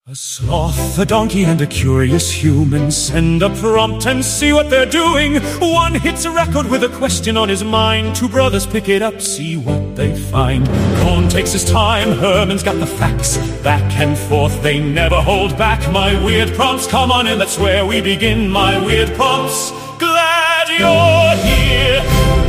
A sloth, a donkey, and a curious human send a prompt and see what they're doing. One hits a record with a question on his mind. Two brothers pick it up, see what they find. Cohn takes his time, Herman's got the facts. Back and forth, they never hold back. My weird prompts, come on in, that's where we begin. My weird prompts, glad you're here.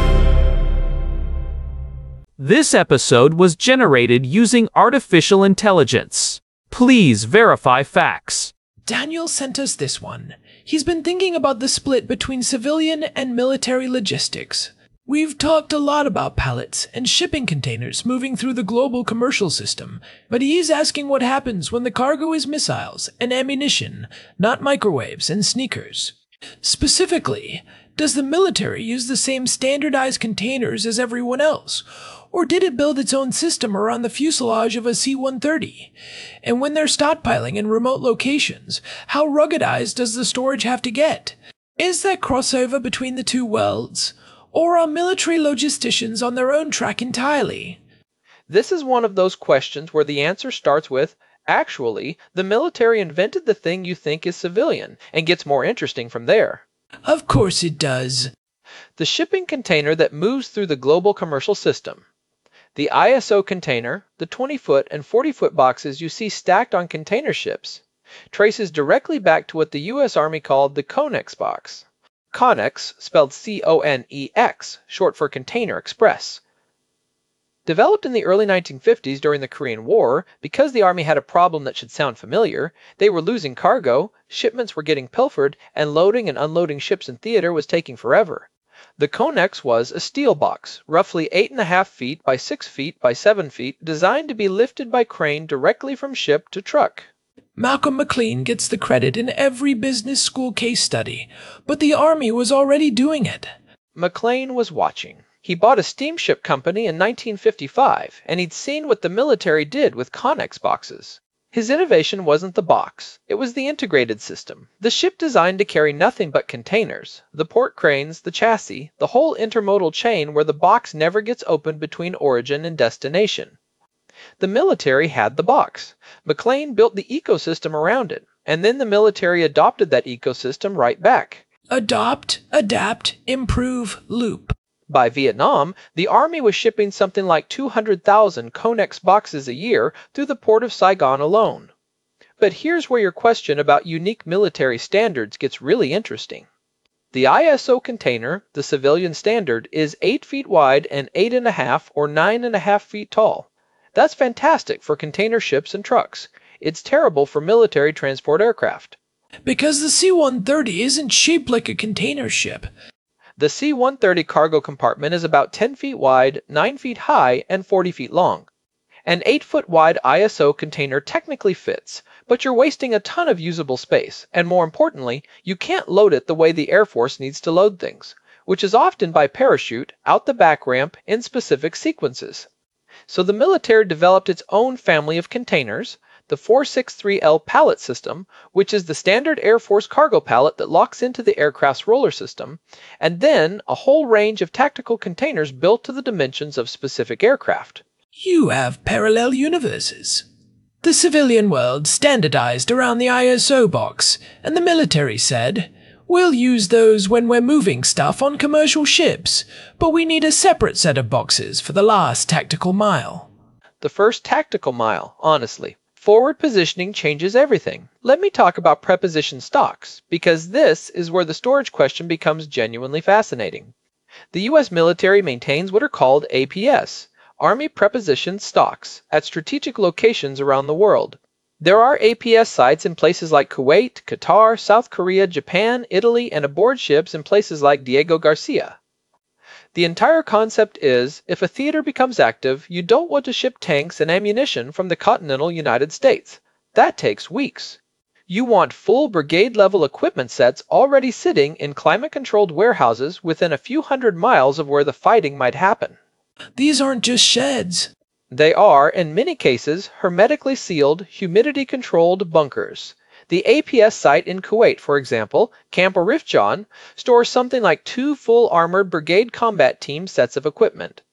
This episode was generated using artificial intelligence. Please verify facts. Daniel sent us this one. He's been thinking about the split between civilian and military logistics. We've talked a lot about pallets and shipping containers moving through the global commercial system, but he's asking what happens when the cargo is missiles and ammunition, not microwaves and sneakers. Specifically, does the military use the same standardized containers as everyone else? Or did it build its own system around the fuselage of a C-130? And when they're stockpiling in remote locations, how ruggedized does the storage have to get? Is there crossover between the two worlds? Or are military logisticians on their own track entirely? This is one of those questions where the answer starts with, actually, the military invented the thing you think is civilian, and gets more interesting from there. Of course it does. The shipping container that moves through the global commercial system. The ISO container, the 20-foot and 40-foot boxes you see stacked on container ships, traces directly back to what the U.S. Army called the CONEX box. CONEX, spelled C-O-N-E-X, short for Container Express. Developed in the early 1950s during the Korean War, because the Army had a problem that should sound familiar, they were losing cargo, shipments were getting pilfered, and loading and unloading ships in theater was taking forever. The CONEX was a steel box, roughly 8.5 feet by 6 feet by 7 feet, designed to be lifted by crane directly from ship to truck. Malcolm McLean gets the credit in every business school case study, but the Army was already doing it. McLean was watching. He bought a steamship company in 1955, and he'd seen what the military did with CONEX boxes. His innovation wasn't the box, it was the integrated system. The ship designed to carry nothing but containers, the port cranes, the chassis, the whole intermodal chain where the box never gets opened between origin and destination. The military had the box. McLean built the ecosystem around it, and then the military adopted that ecosystem right back. Adopt, adapt, improve, loop. By Vietnam, the Army was shipping something like 200,000 CONEX boxes a year through the port of Saigon alone. But here's where your question about unique military standards gets really interesting. The ISO container, the civilian standard, is 8 feet wide and 8.5 or 9.5 feet tall. That's fantastic for container ships and trucks. It's terrible for military transport aircraft. Because the C-130 isn't shaped like a container ship. The C-130 cargo compartment is about 10 feet wide, 9 feet high, and 40 feet long. An 8-foot wide ISO container technically fits, but you're wasting a ton of usable space, and more importantly, you can't load it the way the Air Force needs to load things, which is often by parachute, out the back ramp, in specific sequences. So the military developed its own family of containers, the 463L pallet system, which is the standard Air Force cargo pallet that locks into the aircraft's roller system, and then a whole range of tactical containers built to the dimensions of specific aircraft. You have parallel universes. The civilian world standardized around the ISO box, and the military said, "We'll use those when we're moving stuff on commercial ships, but we need a separate set of boxes for the last tactical mile." The first tactical mile, honestly. Forward positioning changes everything. Let me talk about preposition stocks, because this is where the storage question becomes genuinely fascinating. The U.S. military maintains what are called APS, Army Preposition Stocks, at strategic locations around the world. There are APS sites in places like Kuwait, Qatar, South Korea, Japan, Italy, and aboard ships in places like Diego Garcia. The entire concept is, if a theater becomes active, you don't want to ship tanks and ammunition from the continental United States. That takes weeks. You want full brigade-level equipment sets already sitting in climate-controlled warehouses within a few hundred miles of where the fighting might happen. These aren't just sheds. They are, in many cases, hermetically sealed, humidity-controlled bunkers. The APS site in Kuwait, for example, Camp Arif John, stores something like 2 full armored brigade combat team sets of equipment.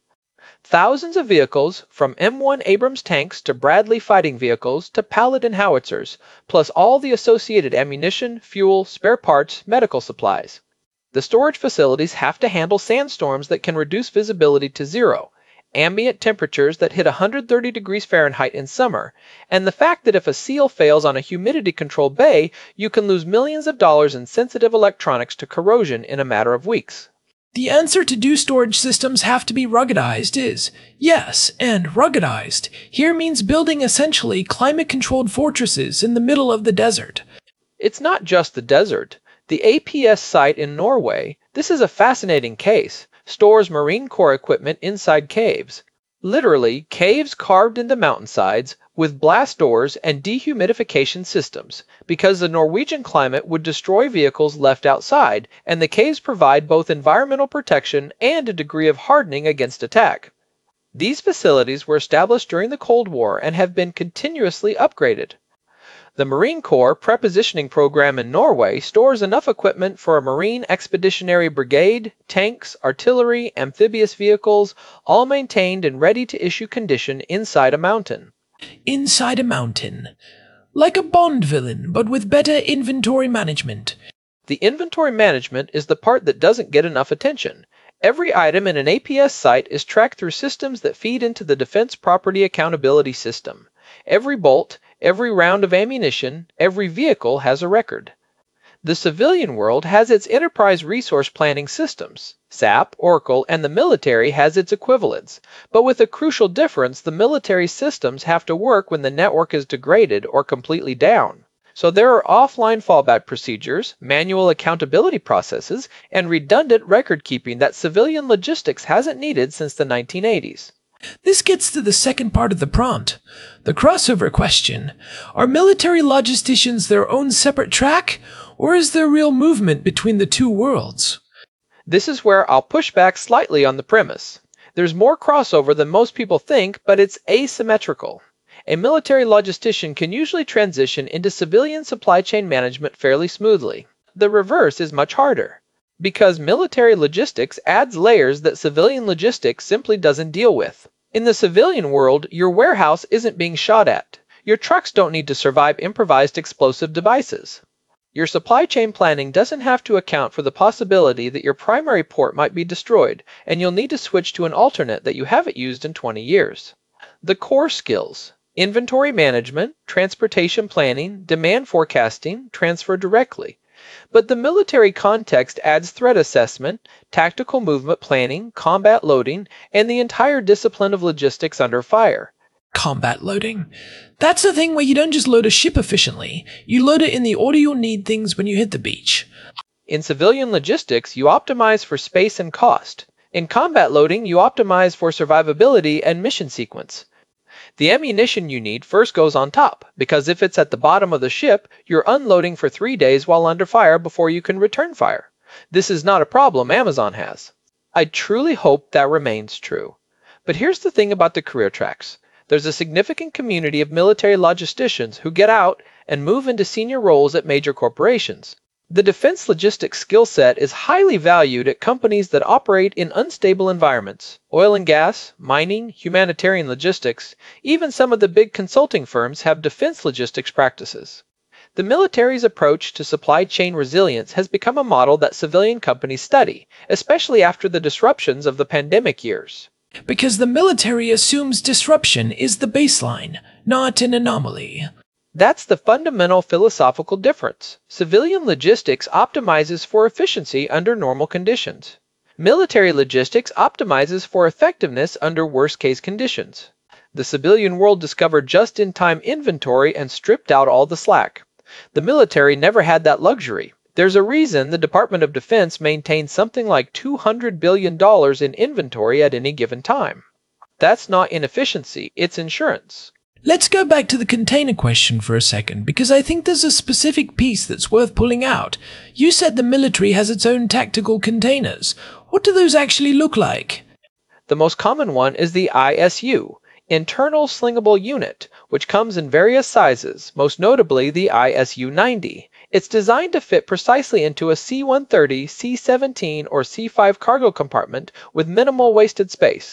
Thousands of vehicles, from M1 Abrams tanks to Bradley fighting vehicles to Paladin howitzers, plus all the associated ammunition, fuel, spare parts, medical supplies. The storage facilities have to handle sandstorms that can reduce visibility to zero, ambient temperatures that hit 130 degrees Fahrenheit in summer, and the fact that if a seal fails on a humidity-controlled bay, you can lose millions of dollars in sensitive electronics to corrosion in a matter of weeks. The answer to do storage systems have to be ruggedized is yes, and ruggedized here means building essentially climate-controlled fortresses in the middle of the desert. It's not just the desert. The APS site in Norway, this is a fascinating case, stores Marine Corps equipment inside caves. Literally, caves carved into mountainsides with blast doors and dehumidification systems, because the Norwegian climate would destroy vehicles left outside, and the caves provide both environmental protection and a degree of hardening against attack. These facilities were established during the Cold War and have been continuously upgraded. The Marine Corps Prepositioning Program in Norway stores enough equipment for a Marine Expeditionary Brigade, tanks, artillery, amphibious vehicles, all maintained in ready-to-issue condition inside a mountain. Inside a mountain. Like a Bond villain, but with better inventory management. The inventory management is the part that doesn't get enough attention. Every item in an APS site is tracked through systems that feed into the Defense Property Accountability System. Every bolt, every round of ammunition, every vehicle has a record. The civilian world has its enterprise resource planning systems. SAP, Oracle, and the military has its equivalents. But with a crucial difference, the military systems have to work when the network is degraded or completely down. So there are offline fallback procedures, manual accountability processes, and redundant record keeping that civilian logistics hasn't needed since the 1980s. This gets to the second part of the prompt, the crossover question. Are military logisticians their own separate track, or is there real movement between the two worlds? This is where I'll push back slightly on the premise. There's more crossover than most people think, but it's asymmetrical. A military logistician can usually transition into civilian supply chain management fairly smoothly. The reverse is much harder, because military logistics adds layers that civilian logistics simply doesn't deal with. In the civilian world, your warehouse isn't being shot at. Your trucks don't need to survive improvised explosive devices. Your supply chain planning doesn't have to account for the possibility that your primary port might be destroyed, and you'll need to switch to an alternate that you haven't used in 20 years. The core skills: inventory management, transportation planning, demand forecasting, transfer directly. But the military context adds threat assessment, tactical movement planning, combat loading, and the entire discipline of logistics under fire. Combat loading. That's the thing where you don't just load a ship efficiently, you load it in the order you'll need things when you hit the beach. In civilian logistics, you optimize for space and cost. In combat loading, you optimize for survivability and mission sequence. The ammunition you need first goes on top, because if it's at the bottom of the ship, you're unloading for 3 days while under fire before you can return fire. This is not a problem Amazon has. I truly hope that remains true. But here's the thing about the career tracks. There's a significant community of military logisticians who get out and move into senior roles at major corporations. The defense logistics skill set is highly valued at companies that operate in unstable environments. Oil and gas, mining, humanitarian logistics, even some of the big consulting firms have defense logistics practices. The military's approach to supply chain resilience has become a model that civilian companies study, especially after the disruptions of the pandemic years. Because the military assumes disruption is the baseline, not an anomaly. That's the fundamental philosophical difference. Civilian logistics optimizes for efficiency under normal conditions. Military logistics optimizes for effectiveness under worst-case conditions. The civilian world discovered just-in-time inventory and stripped out all the slack. The military never had that luxury. There's a reason the Department of Defense maintains something like $200 billion in inventory at any given time. That's not inefficiency, it's insurance. Let's go back to the container question for a second, because I think there's a specific piece that's worth pulling out. You said the military has its own tactical containers. What do those actually look like? The most common one is the ISU, Internal Slingable Unit, which comes in various sizes, most notably the ISU-90. It's designed to fit precisely into a C-130, C-17, or C-5 cargo compartment with minimal wasted space.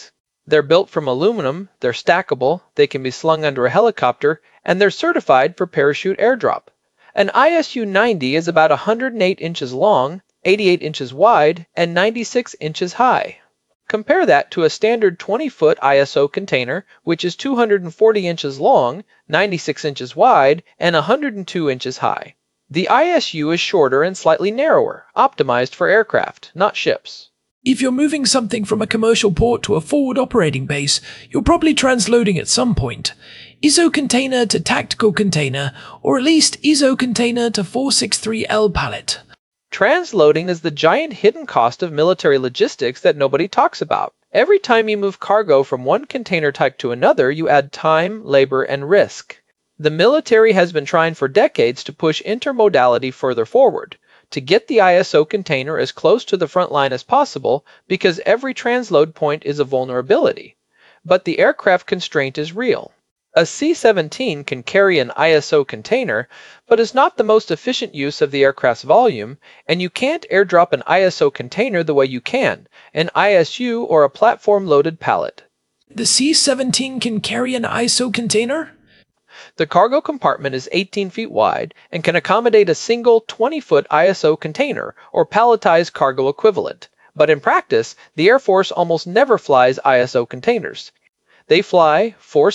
They're built from aluminum, they're stackable, they can be slung under a helicopter, and they're certified for parachute airdrop. An ISU-90 is about 108 inches long, 88 inches wide, and 96 inches high. Compare that to a standard 20-foot ISO container, which is 240 inches long, 96 inches wide, and 102 inches high. The ISU is shorter and slightly narrower, optimized for aircraft, not ships. If you're moving something from a commercial port to a forward operating base, you're probably transloading at some point. ISO container to tactical container, or at least ISO container to 463L pallet. Transloading is the giant hidden cost of military logistics that nobody talks about. Every time you move cargo from one container type to another, you add time, labor, and risk. The military has been trying for decades to push intermodality further forward, to get the ISO container as close to the front line as possible because every transload point is a vulnerability. But the aircraft constraint is real. A C-17 can carry an ISO container, but is not the most efficient use of the aircraft's volume, and you can't airdrop an ISO container the way you can an ISU or a platform-loaded pallet. The C-17 can carry an ISO container? The cargo compartment is 18 feet wide and can accommodate a single 20-foot ISO container or palletized cargo equivalent. But in practice, the Air Force almost never flies ISO containers. They fly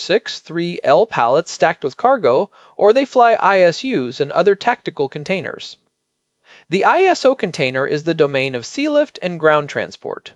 463L pallets stacked with cargo, or they fly ISUs and other tactical containers. The ISO container is the domain of sealift and ground transport.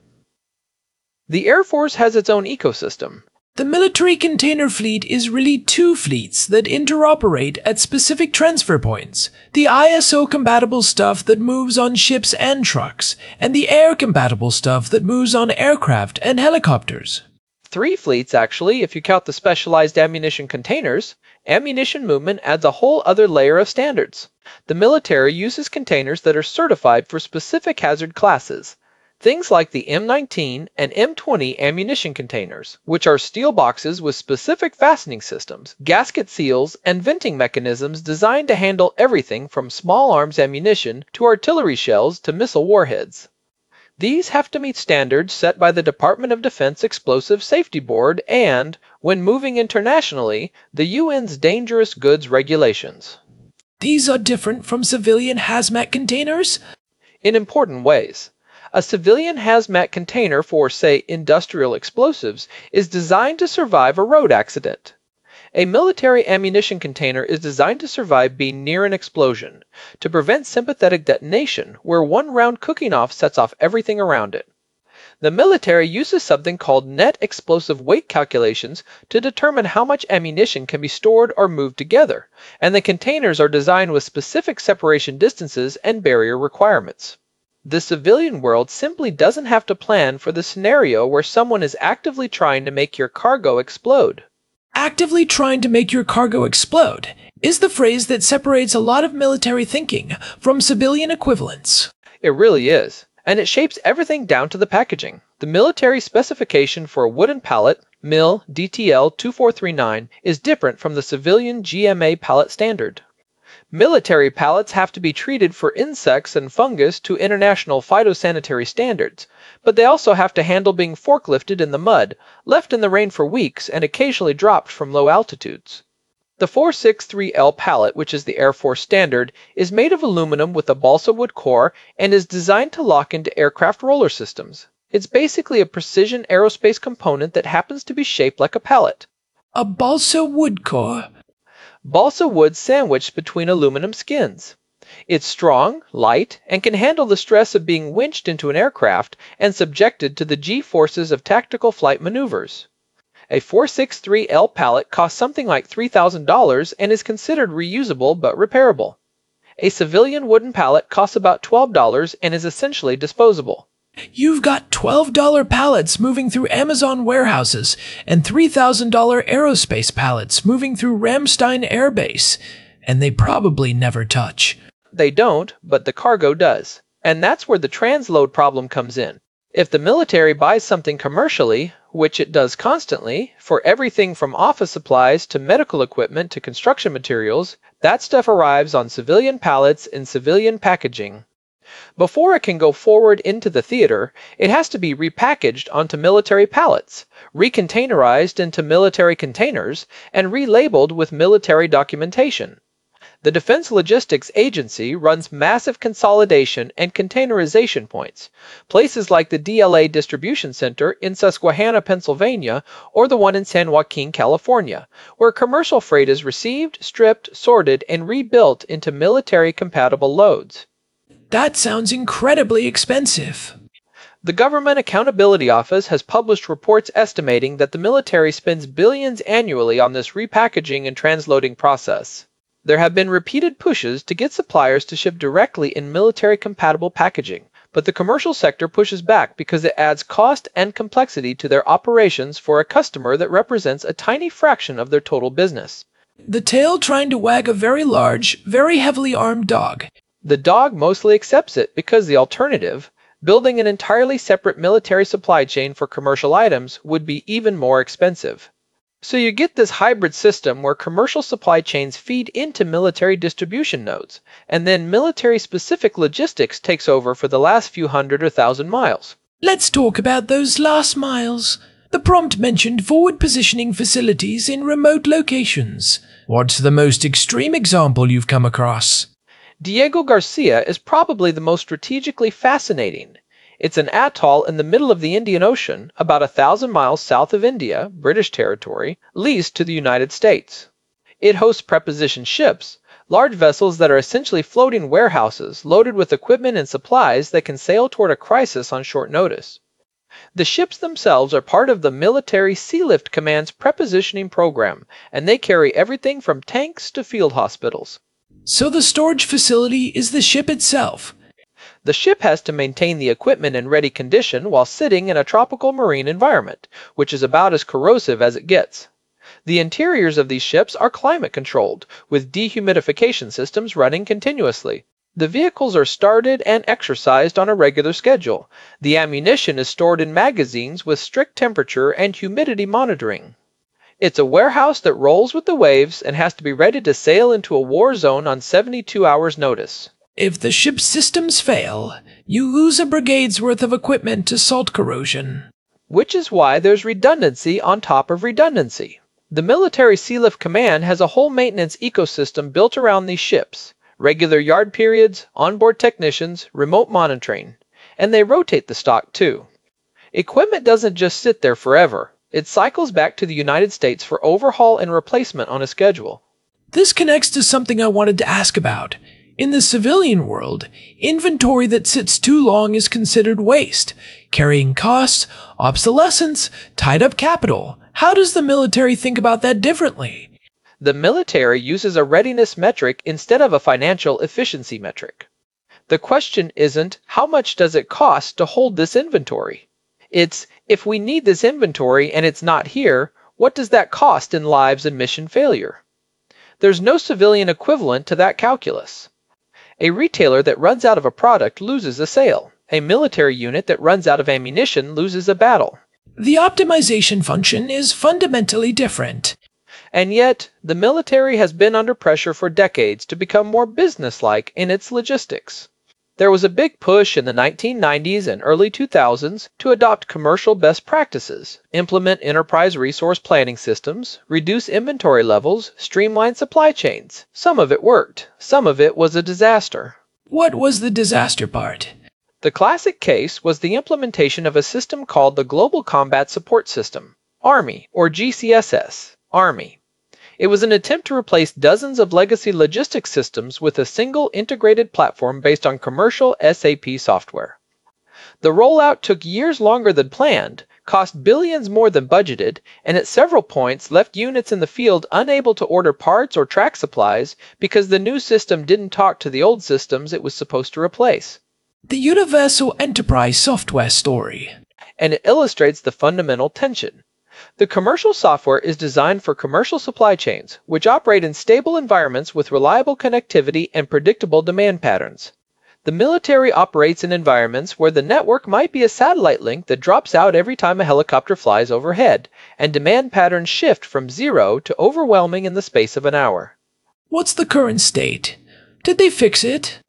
The Air Force has its own ecosystem. The military container fleet is really two fleets that interoperate at specific transfer points. The ISO-compatible stuff that moves on ships and trucks, and the air-compatible stuff that moves on aircraft and helicopters. 3 fleets, actually, if you count the specialized ammunition containers. Ammunition movement adds a whole other layer of standards. The military uses containers that are certified for specific hazard classes. Things like the M19 and M20 ammunition containers, which are steel boxes with specific fastening systems, gasket seals, and venting mechanisms designed to handle everything from small arms ammunition to artillery shells to missile warheads. These have to meet standards set by the Department of Defense Explosive Safety Board and, when moving internationally, the UN's Dangerous Goods Regulations. These are different from civilian hazmat containers? In important ways. A civilian hazmat container for, say, industrial explosives is designed to survive a road accident. A military ammunition container is designed to survive being near an explosion, to prevent sympathetic detonation where one round cooking off sets off everything around it. The military uses something called net explosive weight calculations to determine how much ammunition can be stored or moved together, and the containers are designed with specific separation distances and barrier requirements. The civilian world simply doesn't have to plan for the scenario where someone is actively trying to make your cargo explode. Actively trying to make your cargo explode is the phrase that separates a lot of military thinking from civilian equivalents. It really is, and it shapes everything down to the packaging. The military specification for a wooden pallet, MIL DTL 2439, is different from the civilian GMA pallet standard. Military pallets have to be treated for insects and fungus to international phytosanitary standards, but they also have to handle being forklifted in the mud, left in the rain for weeks, and occasionally dropped from low altitudes. The 463L pallet, which is the Air Force standard, is made of aluminum with a balsa wood core and is designed to lock into aircraft roller systems. It's basically a precision aerospace component that happens to be shaped like a pallet. A balsa wood core. Balsa wood sandwiched between aluminum skins. It's strong, light, and can handle the stress of being winched into an aircraft and subjected to the G-forces of tactical flight maneuvers. A 463L pallet costs something like $3,000 and is considered reusable but repairable. A civilian wooden pallet costs about $12 and is essentially disposable. You've got $12 pallets moving through Amazon warehouses and $3,000 aerospace pallets moving through Ramstein Air Base, and they probably never touch. They don't, but the cargo does. And that's where the transload problem comes in. If the military buys something commercially, which it does constantly, for everything from office supplies to medical equipment to construction materials, that stuff arrives on civilian pallets in civilian packaging. Before it can go forward into the theater, it has to be repackaged onto military pallets, recontainerized into military containers, and relabeled with military documentation. The Defense Logistics Agency runs massive consolidation and containerization points, places like the DLA Distribution Center in Susquehanna, Pennsylvania, or the one in San Joaquin, California, where commercial freight is received, stripped, sorted, and rebuilt into military-compatible loads. That sounds incredibly expensive. The Government Accountability Office has published reports estimating that the military spends billions annually on this repackaging and transloading process. There have been repeated pushes to get suppliers to ship directly in military-compatible packaging, but the commercial sector pushes back because it adds cost and complexity to their operations for a customer that represents a tiny fraction of their total business. The tail trying to wag a very large, very heavily armed dog. The dog mostly accepts it because the alternative, building an entirely separate military supply chain for commercial items, would be even more expensive. So you get this hybrid system where commercial supply chains feed into military distribution nodes, and then military-specific logistics takes over for the last few hundred or thousand miles. Let's talk about those last miles. The prompt mentioned forward positioning facilities in remote locations. What's the most extreme example you've come across? Diego Garcia is probably the most strategically fascinating. It's an atoll in the middle of the Indian Ocean, about 1,000 miles south of India, British territory, leased to the United States. It hosts preposition ships, large vessels that are essentially floating warehouses loaded with equipment and supplies that can sail toward a crisis on short notice. The ships themselves are part of the Military Sealift Command's prepositioning program, and they carry everything from tanks to field hospitals. So the storage facility is the ship itself. The ship has to maintain the equipment in ready condition while sitting in a tropical marine environment, which is about as corrosive as it gets. The interiors of these ships are climate controlled, with dehumidification systems running continuously. The vehicles are started and exercised on a regular schedule. The ammunition is stored in magazines with strict temperature and humidity monitoring. It's a warehouse that rolls with the waves and has to be ready to sail into a war zone on 72 hours' notice. If the ship's systems fail, you lose a brigade's worth of equipment to salt corrosion. Which is why there's redundancy on top of redundancy. The Military Sealift Command has a whole maintenance ecosystem built around these ships. Regular yard periods, onboard technicians, remote monitoring. And they rotate the stock too. Equipment doesn't just sit there forever. It cycles back to the United States for overhaul and replacement on a schedule. This connects to something I wanted to ask about. In the civilian world, inventory that sits too long is considered waste, carrying costs, obsolescence, tied up capital. How does the military think about that differently? The military uses a readiness metric instead of a financial efficiency metric. The question isn't, how much does it cost to hold this inventory? It's, if we need this inventory and it's not here, what does that cost in lives and mission failure? There's no civilian equivalent to that calculus. A retailer that runs out of a product loses a sale. A military unit that runs out of ammunition loses a battle. The optimization function is fundamentally different. And yet, the military has been under pressure for decades to become more businesslike in its logistics. There was a big push in the 1990s and early 2000s to adopt commercial best practices, implement enterprise resource planning systems, reduce inventory levels, streamline supply chains. Some of it worked. Some of it was a disaster. What was the disaster part? The classic case was the implementation of a system called the Global Combat Support System, Army, or GCSS, Army. It was an attempt to replace dozens of legacy logistics systems with a single integrated platform based on commercial SAP software. The rollout took years longer than planned, cost billions more than budgeted, and at several points left units in the field unable to order parts or track supplies because the new system didn't talk to the old systems it was supposed to replace. The Universal Enterprise Software story. And it illustrates the fundamental tension. The commercial software is designed for commercial supply chains, which operate in stable environments with reliable connectivity and predictable demand patterns. The military operates in environments where the network might be a satellite link that drops out every time a helicopter flies overhead, and demand patterns shift from zero to overwhelming in the space of an hour. What's the current state? Did they fix it?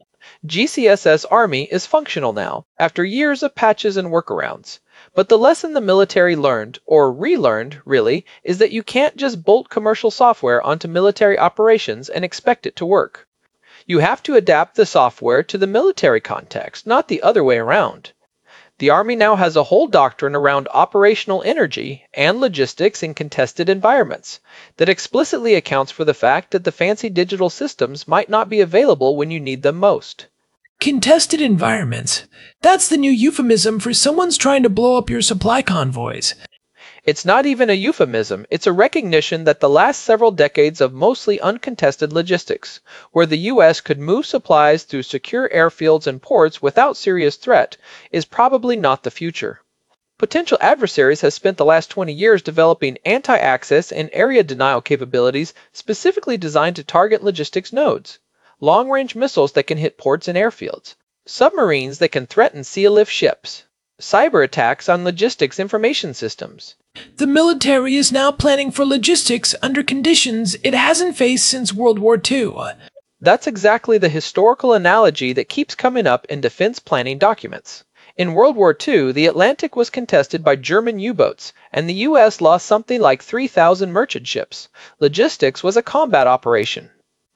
GCSS Army is functional now, after years of patches and workarounds. But the lesson the military learned, or relearned, really, is that you can't just bolt commercial software onto military operations and expect it to work. You have to adapt the software to the military context, not the other way around. The Army now has a whole doctrine around operational energy and logistics in contested environments that explicitly accounts for the fact that the fancy digital systems might not be available when you need them most. Contested environments. That's the new euphemism for someone's trying to blow up your supply convoys. It's not even a euphemism, it's a recognition that the last several decades of mostly uncontested logistics, where the U.S. could move supplies through secure airfields and ports without serious threat, is probably not the future. Potential adversaries have spent the last 20 years developing anti-access and area denial capabilities specifically designed to target logistics nodes, long-range missiles that can hit ports and airfields, submarines that can threaten sea-lift ships, cyber attacks on logistics information systems. The military is now planning for logistics under conditions it hasn't faced since World War II. That's exactly the historical analogy that keeps coming up in defense planning documents. In World War II, the Atlantic was contested by German U-boats, and the U.S. lost something like 3,000 merchant ships. Logistics was a combat operation.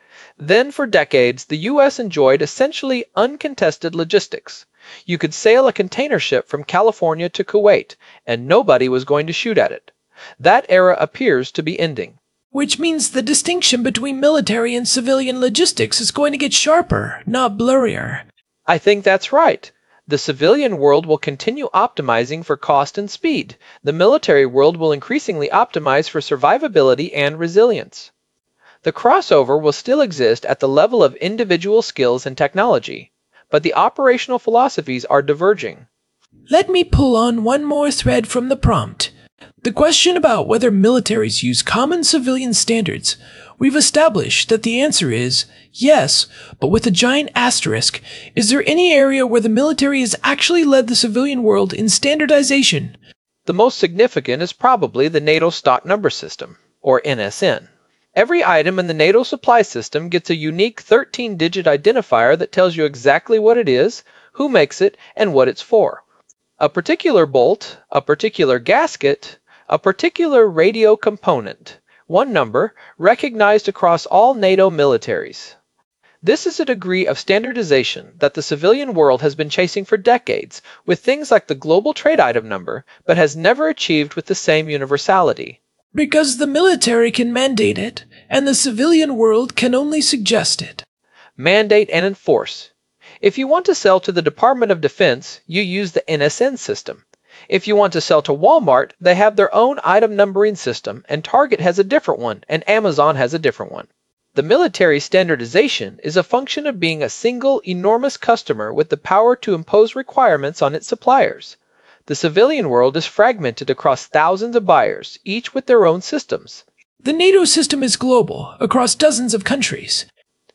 Then, for decades, the U.S. enjoyed essentially uncontested logistics. You could sail a container ship from California to Kuwait, and nobody was going to shoot at it. That era appears to be ending. Which means the distinction between military and civilian logistics is going to get sharper, not blurrier. I think that's right. The civilian world will continue optimizing for cost and speed. The military world will increasingly optimize for survivability and resilience. The crossover will still exist at the level of individual skills and technology, but the operational philosophies are diverging. Let me pull on one more thread from the prompt. The question about whether militaries use common civilian standards. We've established that the answer is yes, but with a giant asterisk. Is there any area where the military has actually led the civilian world in standardization? The most significant is probably the NATO Stock Number System, or NSN. Every item in the NATO supply system gets a unique 13-digit identifier that tells you exactly what it is, who makes it, and what it's for. A particular bolt, a particular gasket, a particular radio component. One number, recognized across all NATO militaries. This is a degree of standardization that the civilian world has been chasing for decades with things like the Global Trade Item Number, but has never achieved with the same universality. Because the military can mandate it, and the civilian world can only suggest it. Mandate and enforce. If you want to sell to the Department of Defense, you use the NSN system. If you want to sell to Walmart, they have their own item numbering system, and Target has a different one, and Amazon has a different one. The military standardization is a function of being a single, enormous customer with the power to impose requirements on its suppliers. The civilian world is fragmented across thousands of buyers, each with their own systems. The NATO system is global, across dozens of countries.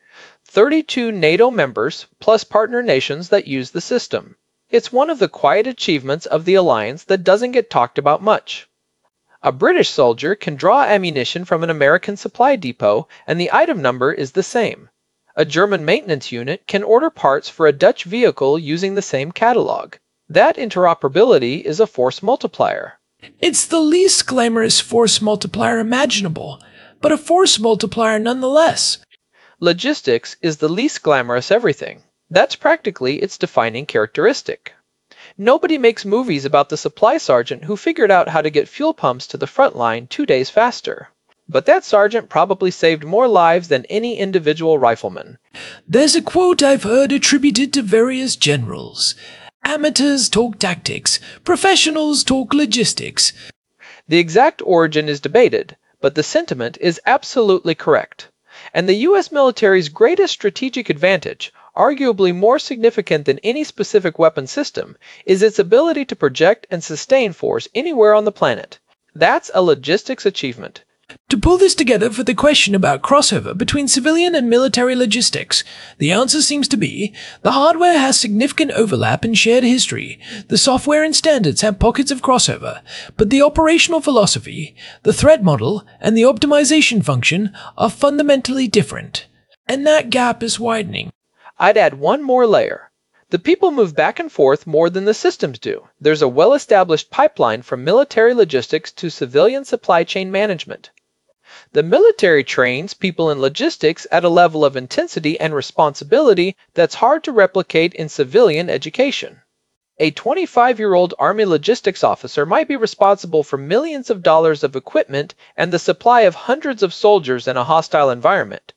32 NATO members, plus partner nations that use the system. It's one of the quiet achievements of the alliance that doesn't get talked about much. A British soldier can draw ammunition from an American supply depot, and the item number is the same. A German maintenance unit can order parts for a Dutch vehicle using the same catalog. That interoperability is a force multiplier. It's the least glamorous force multiplier imaginable, but a force multiplier nonetheless. Logistics is the least glamorous everything. That's practically its defining characteristic. Nobody makes movies about the supply sergeant who figured out how to get fuel pumps to the front line 2 days faster. But that sergeant probably saved more lives than any individual rifleman. There's a quote I've heard attributed to various generals. Amateurs talk tactics, professionals talk logistics. The exact origin is debated, but the sentiment is absolutely correct. And the U.S. military's greatest strategic advantage, arguably more significant than any specific weapon system, is its ability to project and sustain force anywhere on the planet. That's a logistics achievement. To pull this together for the question about crossover between civilian and military logistics, the answer seems to be, the hardware has significant overlap and shared history, the software and standards have pockets of crossover, but the operational philosophy, the threat model, and the optimization function are fundamentally different. And that gap is widening. I'd add one more layer. The people move back and forth more than the systems do. There's a well-established pipeline from military logistics to civilian supply chain management. The military trains people in logistics at a level of intensity and responsibility that's hard to replicate in civilian education. A 25-year-old Army logistics officer might be responsible for millions of dollars of equipment and the supply of hundreds of soldiers in a hostile environment.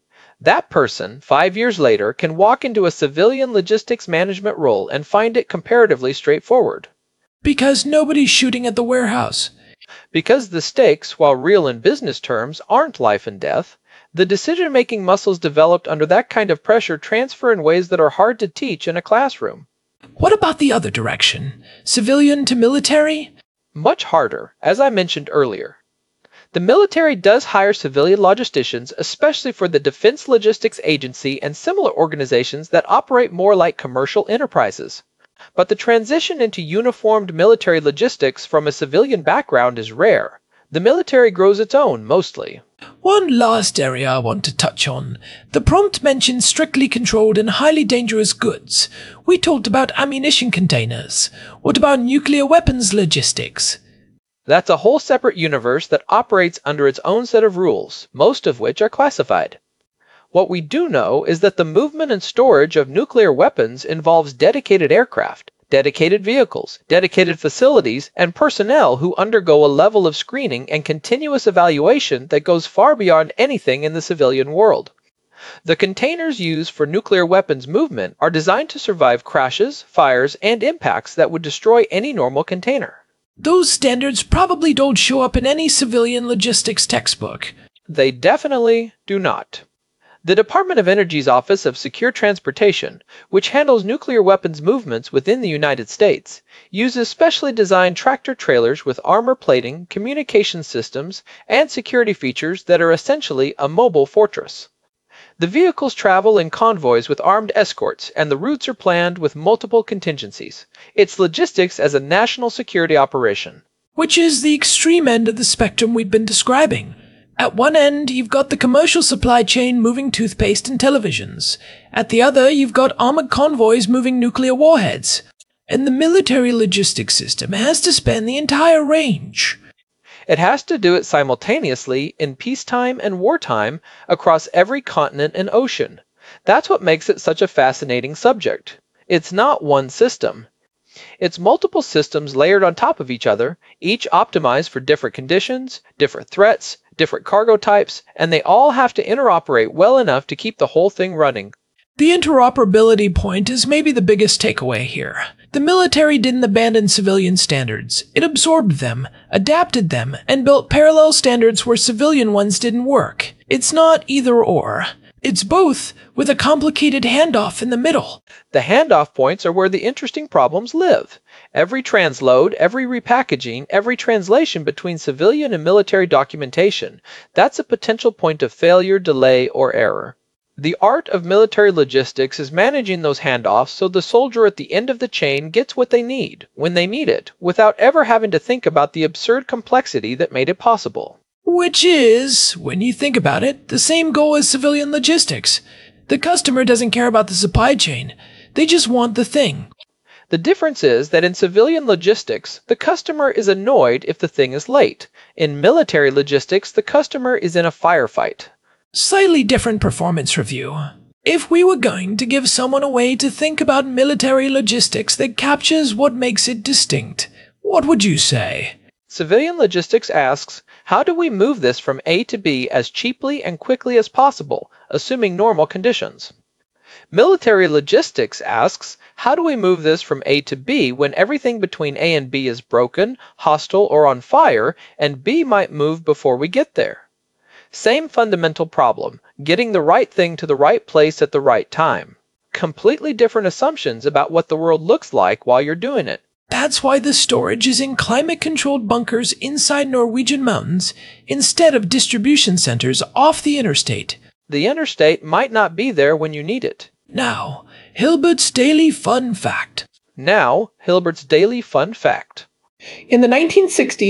That person, 5 years later, can walk into a civilian logistics management role and find it comparatively straightforward. Because nobody's shooting at the warehouse. Because the stakes, while real in business terms, aren't life and death, the decision-making muscles developed under that kind of pressure transfer in ways that are hard to teach in a classroom. What about the other direction? Civilian to military? Much harder, as I mentioned earlier. The military does hire civilian logisticians, especially for the Defense Logistics Agency and similar organizations that operate more like commercial enterprises. But the transition into uniformed military logistics from a civilian background is rare. The military grows its own, mostly. One last area I want to touch on. The prompt mentioned strictly controlled and highly dangerous goods. We talked about ammunition containers. What about nuclear weapons logistics? That's a whole separate universe that operates under its own set of rules, most of which are classified. What we do know is that the movement and storage of nuclear weapons involves dedicated aircraft, dedicated vehicles, dedicated facilities, and personnel who undergo a level of screening and continuous evaluation that goes far beyond anything in the civilian world. The containers used for nuclear weapons movement are designed to survive crashes, fires, and impacts that would destroy any normal container. Those standards probably don't show up in any civilian logistics textbook. They definitely do not. The Department of Energy's Office of Secure Transportation, which handles nuclear weapons movements within the United States, uses specially designed tractor-trailers with armor plating, communication systems, and security features that are essentially a mobile fortress. The vehicles travel in convoys with armed escorts, and the routes are planned with multiple contingencies. It's logistics as a national security operation. Which is the extreme end of the spectrum we've been describing. At one end, you've got the commercial supply chain moving toothpaste and televisions. At the other, you've got armored convoys moving nuclear warheads. And the military logistics system has to span the entire range. It has to do it simultaneously in peacetime and wartime across every continent and ocean. That's what makes it such a fascinating subject. It's not one system. It's multiple systems layered on top of each other, each optimized for different conditions, different threats, different cargo types, and they all have to interoperate well enough to keep the whole thing running. The interoperability point is maybe the biggest takeaway here. The military didn't abandon civilian standards. It absorbed them, adapted them, and built parallel standards where civilian ones didn't work. It's not either or. It's both, with a complicated handoff in the middle. The handoff points are where the interesting problems live. Every transload, every repackaging, every translation between civilian and military documentation, that's a potential point of failure, delay, or error. The art of military logistics is managing those handoffs so the soldier at the end of the chain gets what they need, when they need it, without ever having to think about the absurd complexity that made it possible. Which is, when you think about it, the same goal as civilian logistics. The customer doesn't care about the supply chain. They just want the thing. The difference is that in civilian logistics, the customer is annoyed if the thing is late. In military logistics, the customer is in a firefight. Slightly different performance review. If we were going to give someone a way to think about military logistics that captures what makes it distinct, what would you say? Civilian logistics asks, how do we move this from A to B as cheaply and quickly as possible, assuming normal conditions? Military logistics asks, how do we move this from A to B when everything between A and B is broken, hostile, or on fire, and B might move before we get there? Same fundamental problem, getting the right thing to the right place at the right time. Completely different assumptions about what the world looks like while you're doing it. That's why the storage is in climate-controlled bunkers inside Norwegian mountains instead of distribution centers off the interstate. The interstate might not be there when you need it. Now, Hilbert's Daily Fun Fact. In the 1960s,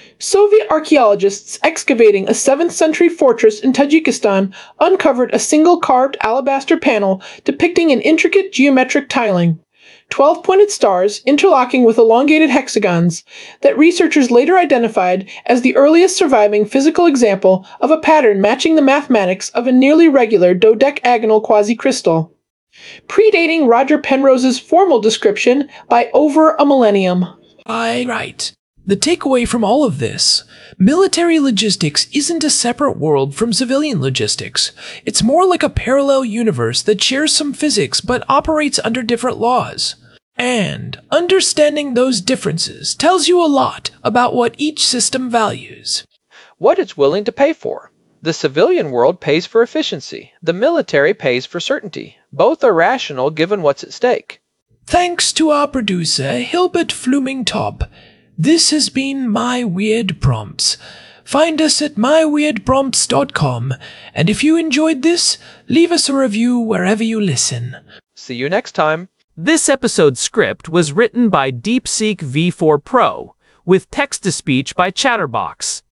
Soviet archaeologists excavating a 7th century fortress in Tajikistan uncovered a single carved alabaster panel depicting an intricate geometric tiling. 12-pointed stars interlocking with elongated hexagons that researchers later identified as the earliest surviving physical example of a pattern matching the mathematics of a nearly regular dodecagonal quasicrystal, predating Roger Penrose's formal description by over a millennium. Right. The takeaway from all of this: military logistics isn't a separate world from civilian logistics. It's more like a parallel universe that shares some physics but operates under different laws. And understanding those differences tells you a lot about what each system values. What it's willing to pay for. The civilian world pays for efficiency. The military pays for certainty. Both are rational given what's at stake. Thanks to our producer, Hilbert Flumingtop. This has been My Weird Prompts. Find us at myweirdprompts.com, and if you enjoyed this, leave us a review wherever you listen. See you next time. This episode's script was written by DeepSeek V4 Pro, with text-to-speech by Chatterbox.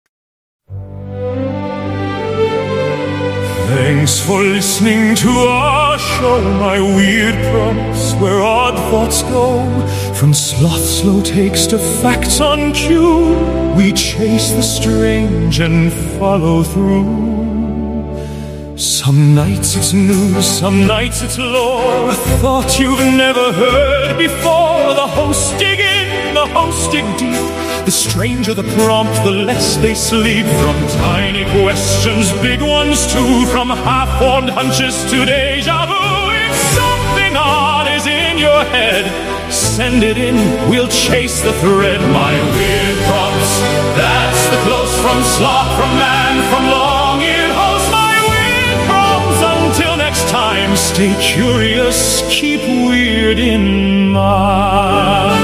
Thanks for listening to our show, My Weird Prompts, where odd thoughts go. From sloth slow takes to facts on cue, we chase the strange and follow through. Some nights it's news, some nights it's lore, a thought you've never heard before. The hosts dig in, the hosts dig deep. The stranger the prompt, the less they sleep. From tiny questions, big ones too. From half-formed hunches to deja vu. If something odd is in your head, send it in, we'll chase the thread. My Weird Prompts, that's the close from sloth, from man, from long-eared host. My Weird Prompts, until next time, stay curious, keep weird in mind.